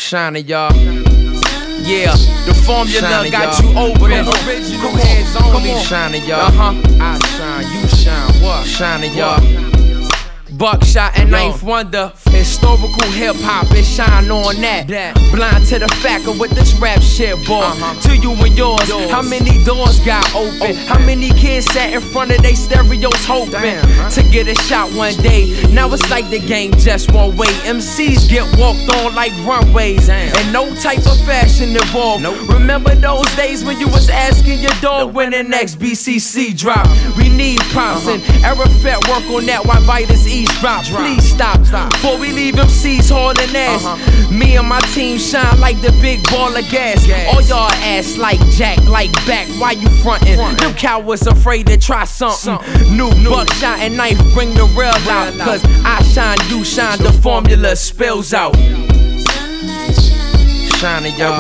Shining, y'all. Yeah, the formula Shining, got y'all. you over the original heads only. Shining, y'all. I shine, you shine. What? Shining, y'all. Buckshot and Ninth Wonder. Historical hip hop, it shine on that. Blind to the fact of what this rap shit, boy. To you and yours, how many doors got open? How many kids sat in front of they stereos hoping to get a shot one day? Now it's like the game just one way. MCs get walked on like runways, and no type of fashion involved. Remember those days when you was asking your dog when the next BCC drop? We need prompts and Arafat work on that while Vitus East drop. Please stop before we leave MCs hauling ass. Me and my team shine like the big ball of gas. All y'all ass like Jack, like back. Why you frontin'? Them cowards afraid to try something new. Buckshot and Knife bring the real out. Cause I shine, you shine, the formula spills out. Shining, y'all.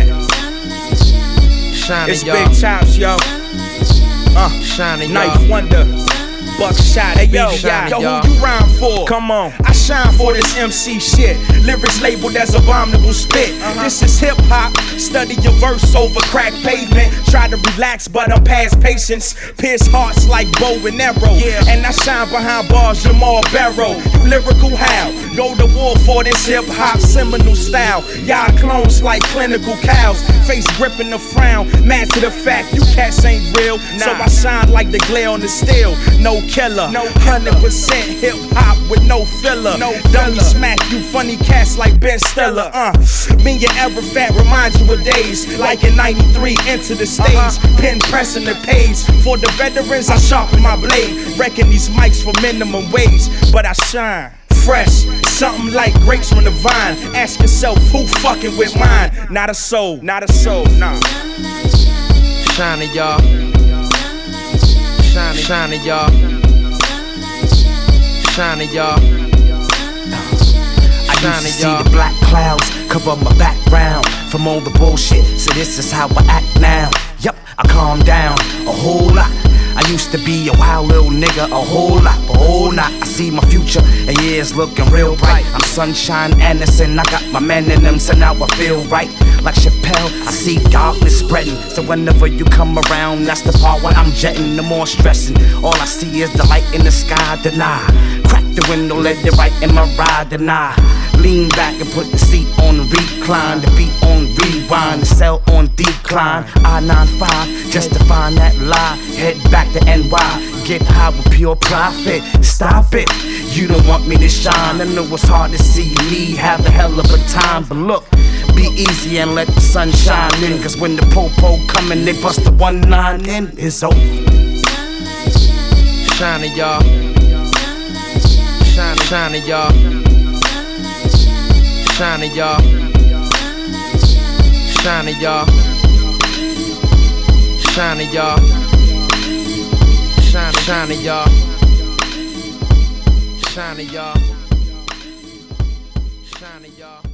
Shining, It's y'all. Big Chops, yo. Shining, Ninth Wonder. Buckshot, hey yo, Shining, yo, y'all. who you rhyme for? Come on, I shine for this MC shit. Lyrics labeled as abominable spit. This is hip hop. Study your verse over crack pavement. Try to relax, but I'm past patience. Pierce hearts like bow and arrow. And I shine behind bars, Jamal Barrow. You lyrical how? Go to war for this hip hop seminal style. Y'all clones like clinical cows. Face gripping the frown. Mad to the fact you cats ain't real. So I shine like the glare on the steel. No killer, 100% hip hop with no filler. Dummy smack you funny cats like Ben Stiller. Me and Arafat remind you of days like in '93. Enter the stage, pen pressing the page. For the veterans, I sharpen my blade. Wrecking these mics for minimum wage, but I shine. Fresh, something like grapes from the vine. Ask yourself who fucking with mine. Not a soul, nah. Shining, y'all. Shining, y'all. Shining, y'all. I used to see the black clouds cover my background from all the bullshit, so this is how I act now. Yup, I calm down a whole lot. I used to be a wild little nigga, a whole lot, but oh not. I see my future, and yeah, it's looking real bright. I'm Sunshine Anderson, I got my men in them, so now I feel right. Like Chappelle, I see darkness spreading, so whenever you come around, that's the part where I'm jetting, the more stressing. All I see is the light in the sky, deny. Crack the window, let it right in my ride, deny. Lean back and put the seat on recline, the beat on rewind, the cell on decline. I-95, just to find that lie. Head back to NY, get high with pure profit. Stop it, you don't want me to shine. I know it's hard to see me have a hell of a time, but look, be easy and let the sun shine in. Cause when the po-po come and they bust the 1-9 in, it's over. Shining, y'all. Shining, y'all. Shining, y'all. Shining, y'all. Shining, y'all. Shining, y'all. Shining, y'all. Shining, y'all.